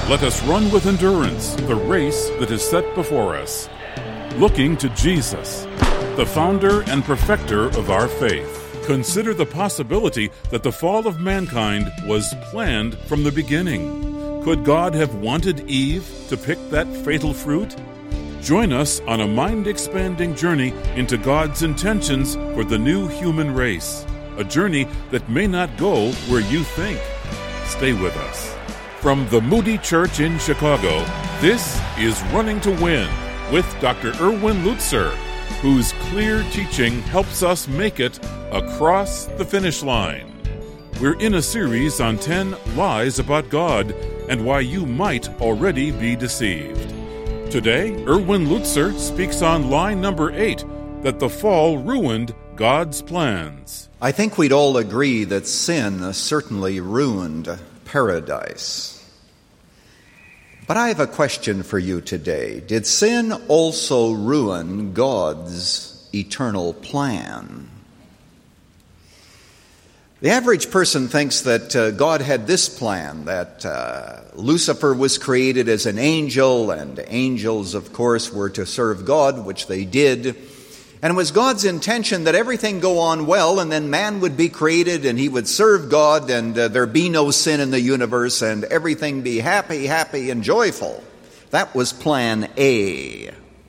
Let us run with endurance the race that is set before us, looking to Jesus, the founder and perfecter of our faith. Consider the possibility that the fall of mankind was planned from the beginning. Could God have wanted Eve to pick that fatal fruit? Join us on a mind-expanding journey into God's intentions for the new human race, a journey that may not go where you think. Stay with us. From the Moody Church in Chicago, this is Running to Win with Dr. Erwin Lutzer, whose clear teaching helps us make it across the finish line. We're in a series on 10 lies about God and why you might already be deceived. Today, Erwin Lutzer speaks on lie number 8, that the fall ruined God's plans. I think we'd all agree that sin certainly ruined paradise. But I have a question for you today. Did sin also ruin God's eternal plan? The average person thinks that God had this plan, that Lucifer was created as an angel, and angels, of course, were to serve God, which they did. And it was God's intention that everything go on well, and then man would be created, and he would serve God, and there be no sin in the universe, and everything be happy, and joyful. That was plan A.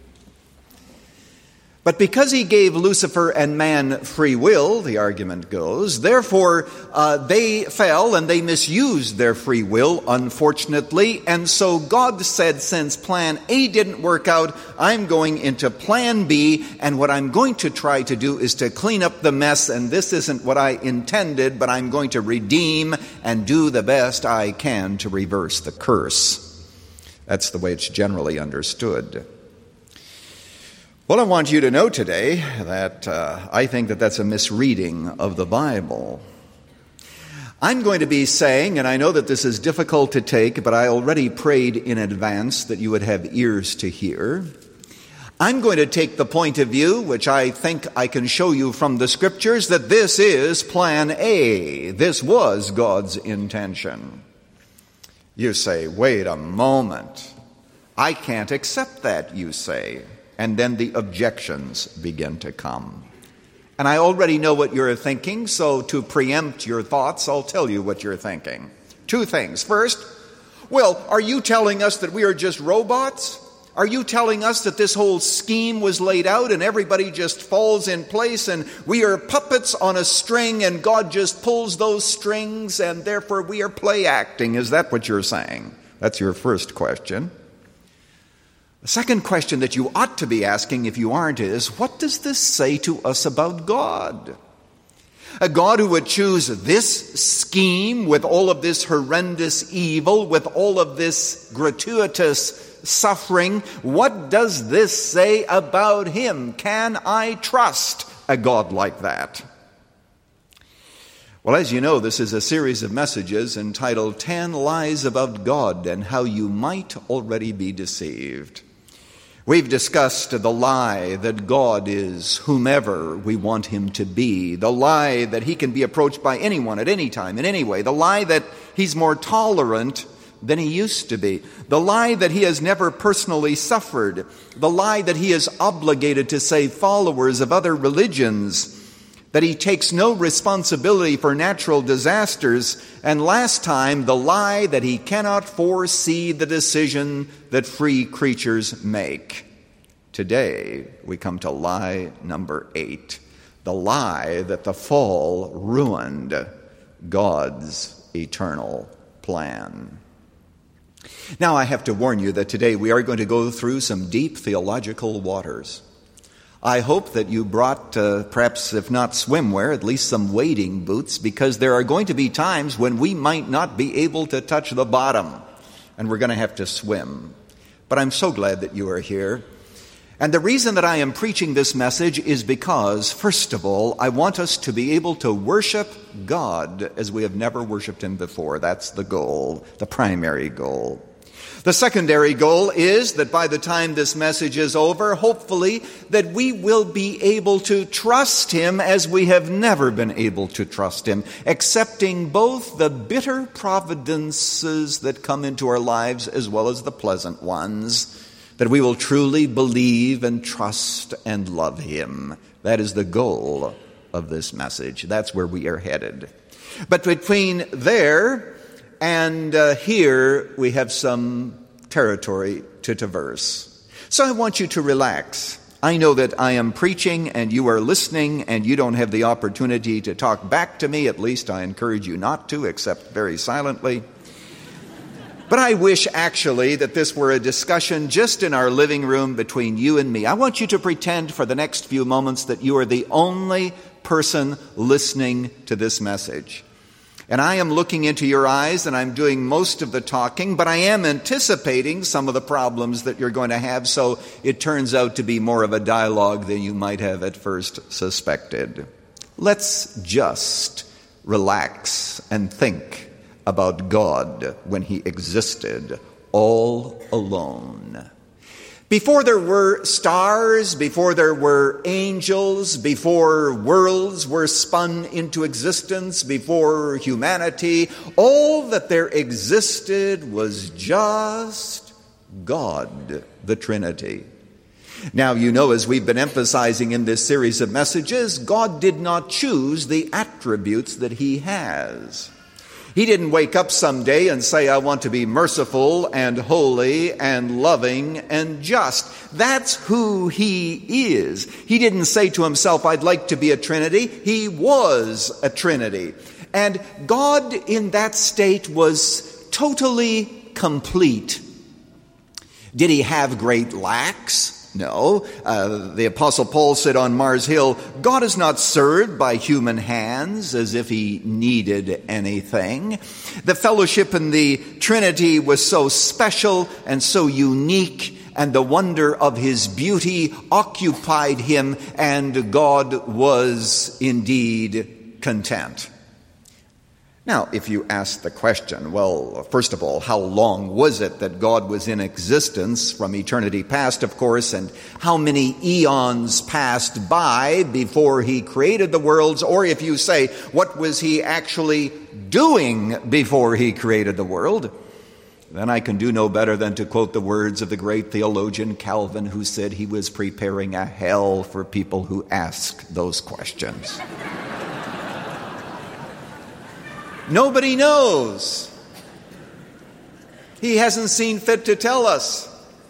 But because he gave Lucifer and man free will, the argument goes, therefore they fell and they misused their free will, unfortunately. And so God said, since plan A didn't work out, I'm going into plan B, and what I'm going to try to do is to clean up the mess, and this isn't what I intended, but I'm going to redeem and do the best I can to reverse the curse. That's the way it's generally understood. Well, I want you to know today that I think that that's a misreading of the Bible. I'm going to be saying, and I know that this is difficult to take, but I already prayed in advance that you would have ears to hear. I'm going to take the point of view, which I think I can show you from the Scriptures, that this is plan A. This was God's intention. You say, wait a moment. I can't accept that, you say. And then the objections begin to come. And I already know what you're thinking, so to preempt your thoughts, I'll tell you what you're thinking. Two things. First, well, are you telling us that we are just robots? Are you telling us that this whole scheme was laid out and everybody just falls in place and we are puppets on a string and God just pulls those strings and therefore we are play acting? Is that what you're saying? That's your first question. The second question that you ought to be asking, if you aren't, is, what does this say to us about God? A God who would choose this scheme with all of this horrendous evil, with all of this gratuitous suffering. What does this say about him? Can I trust a God like that? Well, as you know, this is a series of messages entitled 10 Lies About God and How You Might Already Be Deceived. We've discussed the lie that God is whomever we want him to be, the lie that he can be approached by anyone at any time, in any way, the lie that he's more tolerant than he used to be, the lie that he has never personally suffered, the lie that he is obligated to save followers of other religions, that he takes no responsibility for natural disasters, and last time, the lie that he cannot foresee the decision that free creatures make. Today, we come to lie number 8, the lie that the fall ruined God's eternal plan. Now, I have to warn you that today we are going to go through some deep theological waters. I hope that you brought, perhaps if not swimwear, at least some wading boots, because there are going to be times when we might not be able to touch the bottom, and we're going to have to swim. But I'm so glad that you are here. And the reason that I am preaching this message is because, first of all, I want us to be able to worship God as we have never worshiped him before. That's the goal, the primary goal. The secondary goal is that by the time this message is over, hopefully, that we will be able to trust Him as we have never been able to trust Him, accepting both the bitter providences that come into our lives as well as the pleasant ones, that we will truly believe and trust and love Him. That is the goal of this message. That's where we are headed. But between there and here, we have some territory to traverse. So I want you to relax. I know that I am preaching and you are listening and you don't have the opportunity to talk back to me. At least I encourage you not to, except very silently. But I wish actually that this were a discussion just in our living room between you and me. I want you to pretend for the next few moments that you are the only person listening to this message. And I am looking into your eyes and I'm doing most of the talking, but I am anticipating some of the problems that you're going to have, so it turns out to be more of a dialogue than you might have at first suspected. Let's just relax and think about God when He existed all alone. Before there were stars, before there were angels, before worlds were spun into existence, before humanity, all that there existed was just God, the Trinity. Now, you know, as we've been emphasizing in this series of messages, God did not choose the attributes that He has. He didn't wake up someday and say, I want to be merciful and holy and loving and just. That's who He is. He didn't say to Himself, I'd like to be a Trinity. He was a Trinity. And God in that state was totally complete. Did He have great lacks? No. The Apostle Paul said on Mars Hill, God is not served by human hands as if He needed anything. The fellowship in the Trinity was so special and so unique, and the wonder of His beauty occupied Him, and God was indeed content. Now, if you ask the question, well, first of all, how long was it that God was in existence from eternity past, of course, and how many eons passed by before He created the worlds? Or if you say, what was He actually doing before He created the world? Then I can do no better than to quote the words of the great theologian Calvin, who said he was preparing a hell for people who ask those questions. Nobody knows. He hasn't seen fit to tell us.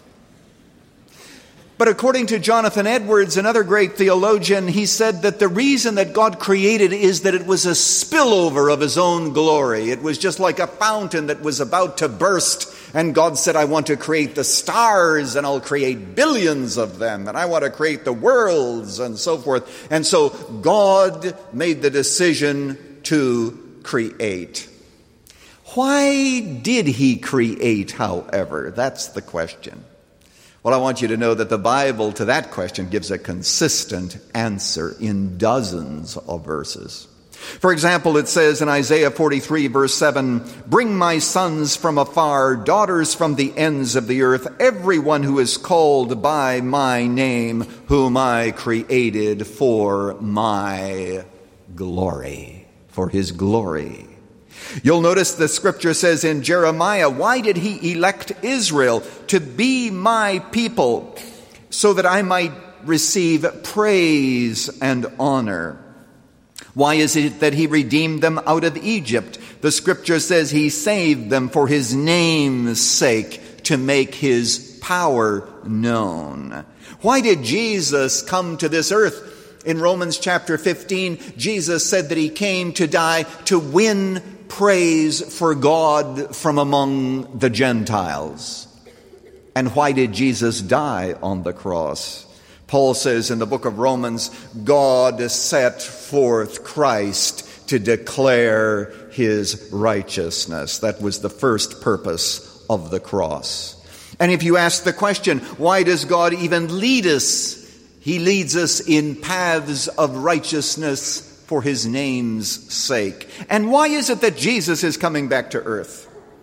But according to Jonathan Edwards, another great theologian, he said that the reason that God created is that it was a spillover of His own glory. It was just like a fountain that was about to burst. And God said, I want to create the stars, and I'll create billions of them. And I want to create the worlds, and so forth. And so God made the decision to create. Why did He create, however? That's the question. Well, I want you to know that the Bible to that question gives a consistent answer in dozens of verses. For example, it says in Isaiah 43, verse 7, bring my sons from afar, daughters from the ends of the earth, everyone who is called by my name, whom I created for my glory. For His glory. You'll notice the scripture says in Jeremiah, why did He elect Israel to be my people so that I might receive praise and honor? Why is it that He redeemed them out of Egypt? The scripture says He saved them for His name's sake, to make His power known. Why did Jesus come to this earth? In Romans chapter 15, Jesus said that He came to die to win praise for God from among the Gentiles. And why did Jesus die on the cross? Paul says in the book of Romans, God set forth Christ to declare His righteousness. That was the first purpose of the cross. And if you ask the question, why does God even lead us? He leads us in paths of righteousness for His name's sake. And why is it that Jesus is coming back to earth?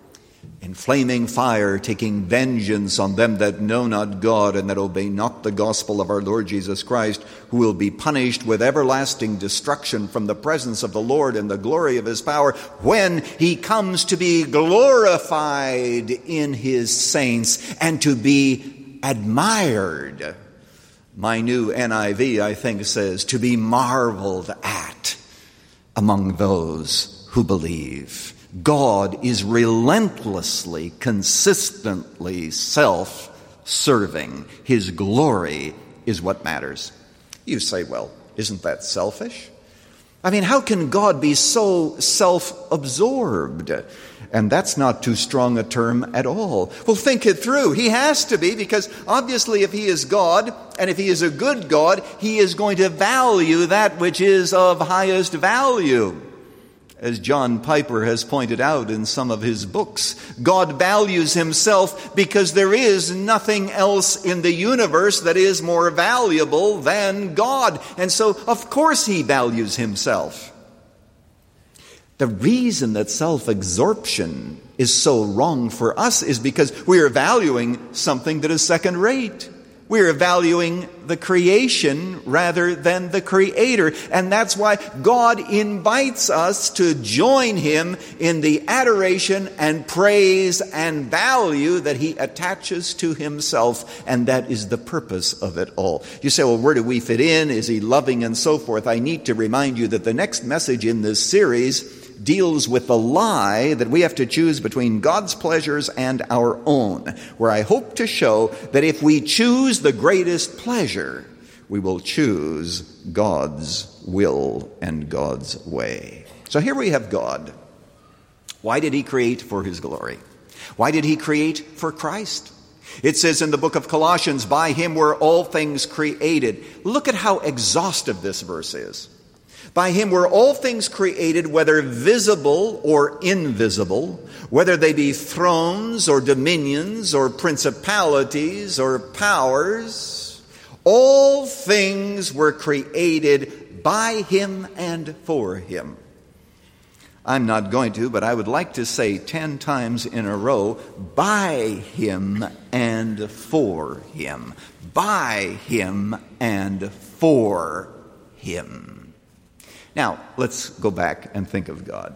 in flaming fire, taking vengeance on them that know not God and that obey not the gospel of our Lord Jesus Christ, who will be punished with everlasting destruction from the presence of the Lord and the glory of his power, when he comes to be glorified in his saints and to be admired. My new NIV, I think, says, to be marveled at among those who believe. God is relentlessly, consistently self-serving. His glory is what matters. You say, well, isn't that selfish? I mean, how can God be so self-absorbed? And that's not too strong a term at all. Well, think it through. He has to be, because obviously if he is God, and if he is a good God, he is going to value that which is of highest value. As John Piper has pointed out in some of his books, God values himself because there is nothing else in the universe that is more valuable than God. And so, of course, he values himself. The reason that self-absorption is so wrong for us is because we are valuing something that is second-rate. We are valuing the creation rather than the Creator. And that's why God invites us to join him in the adoration and praise and value that he attaches to himself. And that is the purpose of it all. You say, well, where do we fit in? Is he loving and so forth? I need to remind you that the next message in this series deals with the lie that we have to choose between God's pleasures and our own, where I hope to show that if we choose the greatest pleasure, we will choose God's will and God's way. So here we have God. Why did he create? For his glory. Why did he create? For Christ. It says in the book of Colossians, by him were all things created. Look at how exhaustive this verse is. By him were all things created, whether visible or invisible, whether they be thrones or dominions or principalities or powers. All things were created by him and for him. I'm not going to, but I would like to say 10 times in a row, by him and for him. By him and for him. Now, let's go back and think of God.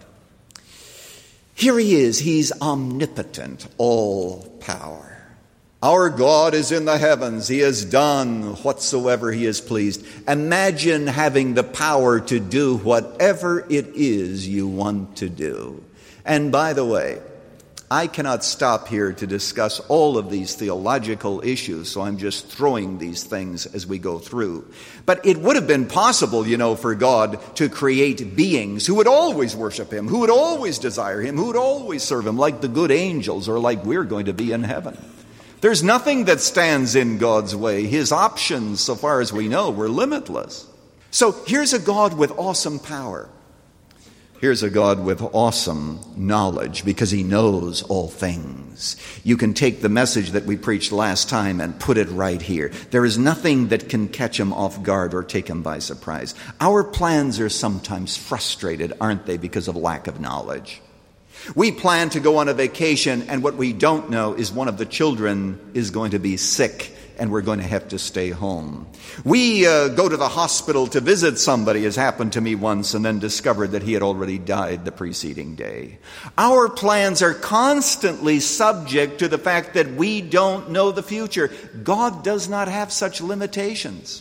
Here he is. He's omnipotent, all power. Our God is in the heavens. He has done whatsoever he is pleased. Imagine having the power to do whatever it is you want to do. And by the way, I cannot stop here to discuss all of these theological issues, so I'm just throwing these things as we go through. But it would have been possible, for God to create beings who would always worship him, who would always desire him, who would always serve him, like the good angels or like we're going to be in heaven. There's nothing that stands in God's way. His options, so far as we know, were limitless. So here's a God with awesome power. Here's a God with awesome knowledge because he knows all things. You can take the message that we preached last time and put it right here. There is nothing that can catch him off guard or take him by surprise. Our plans are sometimes frustrated, aren't they, because of lack of knowledge? We plan to go on a vacation, and what we don't know is one of the children is going to be sick and we're going to have to stay home. We go to the hospital to visit somebody, as happened to me once, and then discovered that he had already died the preceding day. Our plans are constantly subject to the fact that we don't know the future. God does not have such limitations.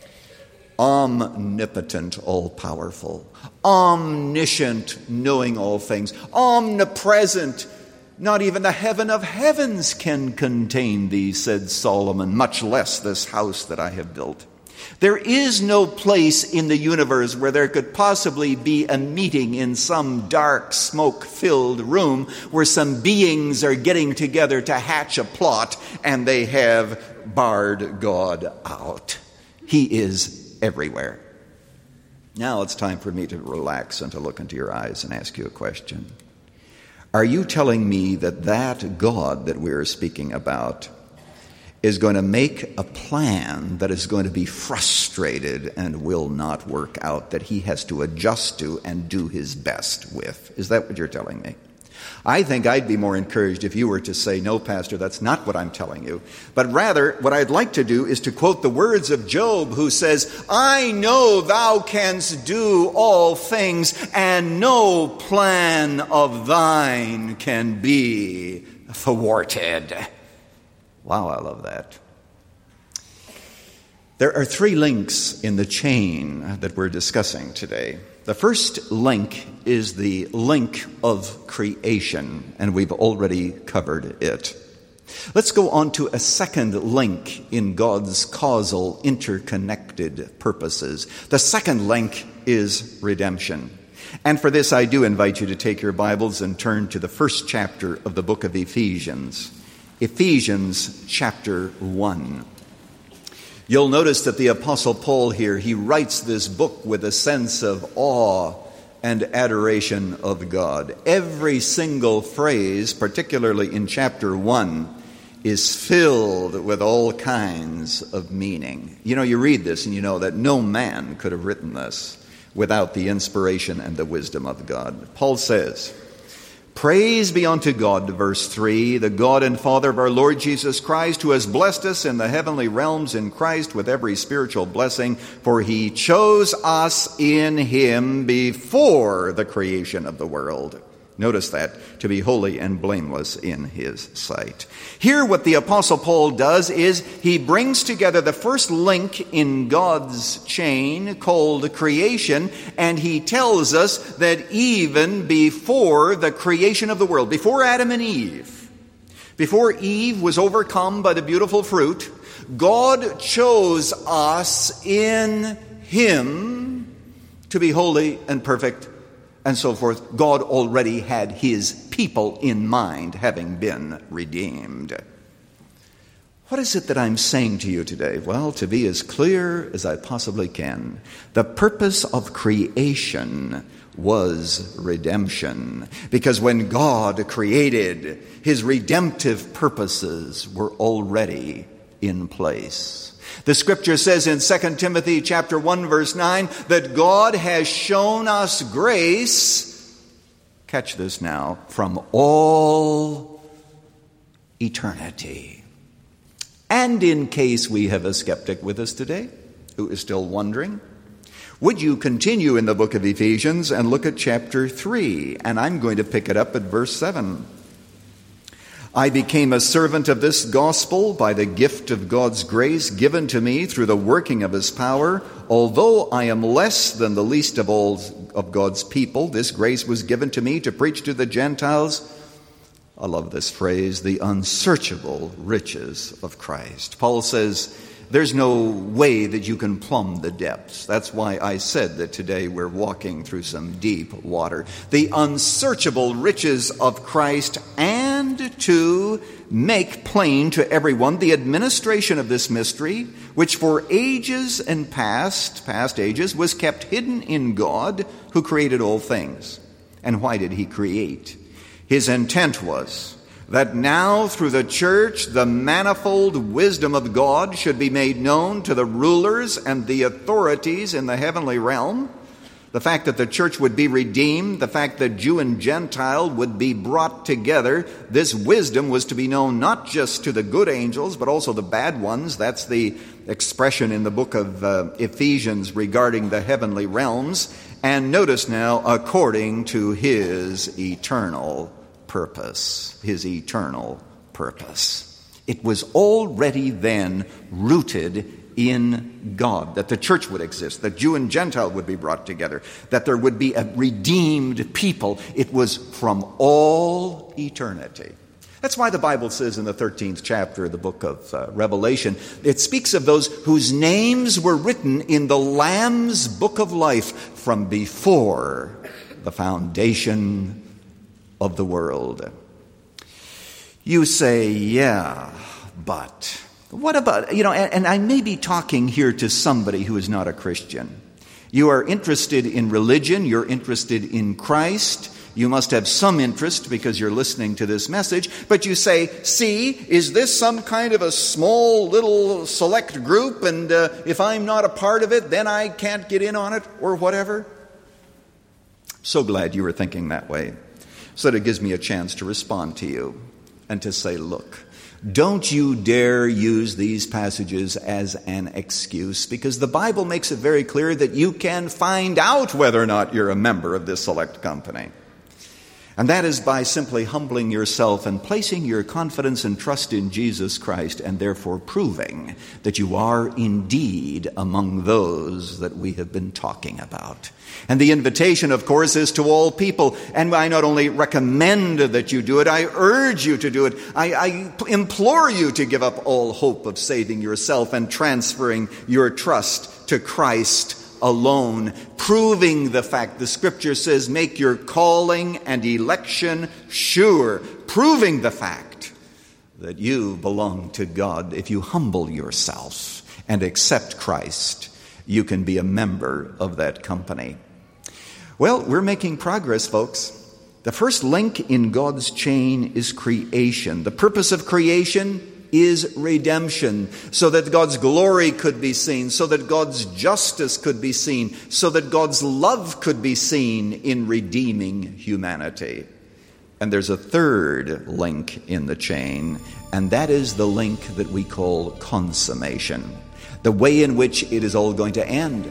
Omnipotent, all-powerful. Omniscient, knowing all things. Omnipresent. Not even the heaven of heavens can contain thee, said Solomon, much less this house that I have built. There is no place in the universe where there could possibly be a meeting in some dark, smoke-filled room where some beings are getting together to hatch a plot and they have barred God out. He is everywhere. Now it's time for me to relax and to look into your eyes and ask you a question. Are you telling me that God that we're speaking about is going to make a plan that is going to be frustrated and will not work out, that he has to adjust to and do his best with? Is that what you're telling me? I think I'd be more encouraged if you were to say, no, Pastor, that's not what I'm telling you. But rather, what I'd like to do is to quote the words of Job, who says, I know thou canst do all things, and no plan of thine can be thwarted. Wow, I love that. There are 3 links in the chain that we're discussing today. The first link is the link of creation, and we've already covered it. Let's go on to a second link in God's causal, interconnected purposes. The second link is redemption. And for this, I do invite you to take your Bibles and turn to the first chapter of the book of Ephesians. Ephesians chapter 1. You'll notice that the Apostle Paul here, he writes this book with a sense of awe and adoration of God. Every single phrase, particularly in chapter 1, is filled with all kinds of meaning. You know, you read this and you know that no man could have written this without the inspiration and the wisdom of God. Paul says, Praise be unto God, verse 3, the God and Father of our Lord Jesus Christ, who has blessed us in the heavenly realms in Christ with every spiritual blessing, for he chose us in him before the creation of the world. Notice that, to be holy and blameless in his sight. Here what the Apostle Paul does is he brings together the first link in God's chain called creation, and he tells us that even before the creation of the world, before Adam and Eve, before Eve was overcome by the beautiful fruit, God chose us in him to be holy and perfect and so forth. God already had his people in mind, having been redeemed. What is it that I'm saying to you today? Well, to be as clear as I possibly can, the purpose of creation was redemption. Because when God created, his redemptive purposes were already in place. The scripture says in 2 Timothy chapter 1 verse 9 that God has shown us grace, catch this now, from all eternity. And in case we have a skeptic with us today who is still wondering, would you continue in the book of Ephesians and look at chapter 3? And I'm going to pick it up at verse 7. I became a servant of this gospel by the gift of God's grace given to me through the working of his power. Although I am less than the least of all of God's people, this grace was given to me to preach to the Gentiles, I love this phrase, the unsearchable riches of Christ. Paul says, there's no way that you can plumb the depths. That's why I said that today we're walking through some deep water. The unsearchable riches of Christ, and to make plain to everyone the administration of this mystery, which for ages and past ages was kept hidden in God who created all things. And why did he create? His intent was that now through the church the manifold wisdom of God should be made known to the rulers and the authorities in the heavenly realm. The fact that the church would be redeemed, the fact that Jew and Gentile would be brought together, this wisdom was to be known not just to the good angels, but also the bad ones. That's the expression in the book of Ephesians regarding the heavenly realms. And notice now, according to his eternal purpose, his eternal purpose. It was already then rooted in God, that the church would exist, that Jew and Gentile would be brought together, that there would be a redeemed people. It was from all eternity. That's why the Bible says in the 13th chapter of the book of Revelation, it speaks of those whose names were written in the Lamb's book of life from before the foundation of the world. You say, yeah, but what about, and I may be talking here to somebody who is not a Christian. You are interested in religion, you're interested in Christ, you must have some interest because you're listening to this message, but you say, see, is this some kind of a small little select group, and if I'm not a part of it, then I can't get in on it, or whatever? So glad you were thinking that way. so that it gives me a chance to respond to you and to say, look, don't you dare use these passages as an excuse, because the Bible makes it very clear that you can find out whether or not you're a member of this select company. And that is by simply humbling yourself and placing your confidence and trust in Jesus Christ, and therefore proving that you are indeed among those that we have been talking about. And the invitation, of course, is to all people. And I not only recommend that you do it, I urge you to do it. I implore you to give up all hope of saving yourself and transferring your trust to Christ alone, proving the fact the Scripture says, make your calling and election sure, proving the fact that you belong to God. If you humble yourself and accept Christ, you can be a member of that company. Well, we're making progress, folks. The first link in God's chain is creation. The purpose of creation is redemption, so that God's glory could be seen, so that God's justice could be seen, so that God's love could be seen in redeeming humanity. And there's a third link in the chain, and that is the link that we call consummation, the way in which it is all going to end.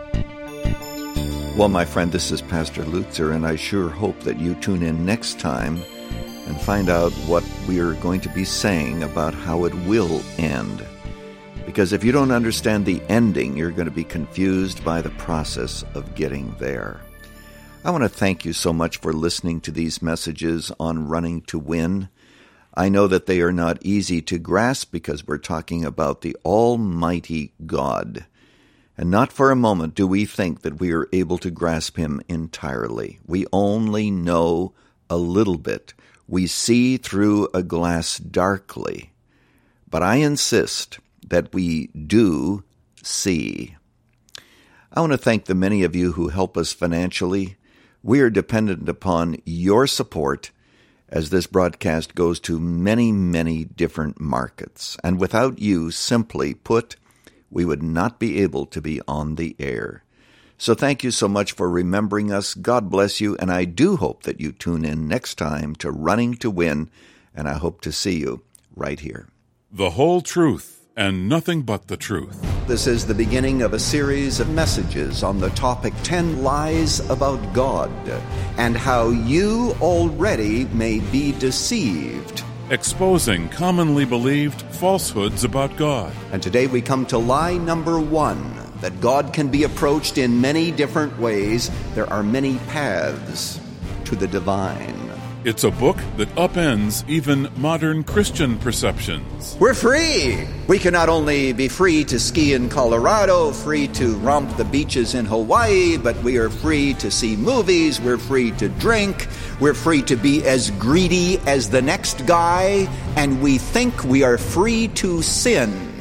Well, my friend, this is Pastor Lutzer, and I sure hope that you tune in next time and find out what we are going to be saying about how it will end. Because if you don't understand the ending, you're going to be confused by the process of getting there. I want to thank you so much for listening to these messages on Running to Win. I know that they are not easy to grasp because we're talking about the Almighty God. And not for a moment do we think that we are able to grasp Him entirely. We only know a little bit. We see through a glass darkly, but I insist that we do see. I want to thank the many of you who help us financially. We are dependent upon your support as this broadcast goes to many, many different markets. And without you, simply put, we would not be able to be on the air. So thank you so much for remembering us. God bless you, and I do hope that you tune in next time to Running to Win, and I hope to see you right here. The whole truth and nothing but the truth. This is the beginning of a series of messages on the topic 10 Lies About God and how you already may be deceived. Exposing commonly believed falsehoods about God. And today we come to lie number 1. That God can be approached in many different ways. There are many paths to the divine. It's a book that upends even modern Christian perceptions. We're free! We can not only be free to ski in Colorado, free to romp the beaches in Hawaii, but we are free to see movies, we're free to drink, we're free to be as greedy as the next guy, and we think we are free to sin.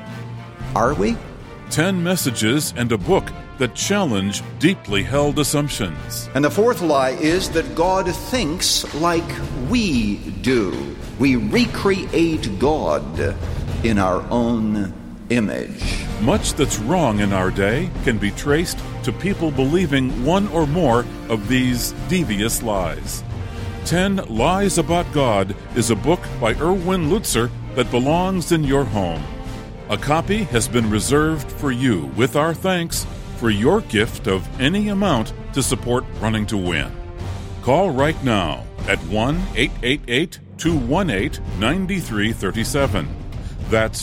Are we? 10 messages and a book that challenge deeply held assumptions. And the fourth lie is that God thinks like we do. We recreate God in our own image. Much that's wrong in our day can be traced to people believing one or more of these devious lies. 10 Lies About God is a book by Erwin Lutzer that belongs in your home. A copy has been reserved for you with our thanks for your gift of any amount to support Running to Win. Call right now at 1-888-218-9337. That's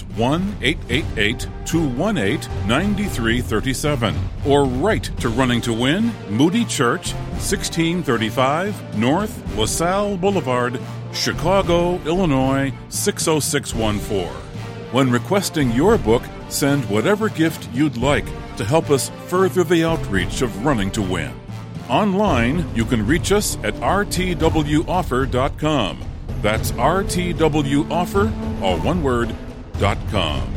1-888-218-9337. Or write to Running to Win, Moody Church, 1635 North LaSalle Boulevard, Chicago, Illinois, 60614. When requesting your book, send whatever gift you'd like to help us further the outreach of Running to Win. Online, you can reach us at rtwoffer.com. That's rtwoffer, all one word, .com.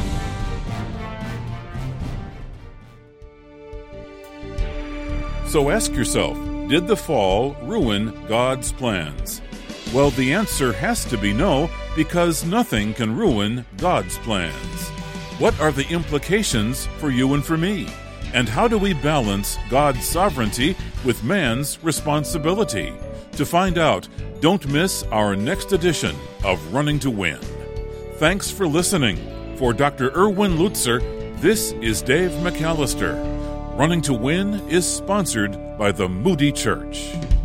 So ask yourself, did the fall ruin God's plans? Well, the answer has to be no, because nothing can ruin God's plans. What are the implications for you and for me? And how do we balance God's sovereignty with man's responsibility? To find out, don't miss our next edition of Running to Win. Thanks for listening. For Dr. Erwin Lutzer, this is Dave McAllister. Running to Win is sponsored by the Moody Church.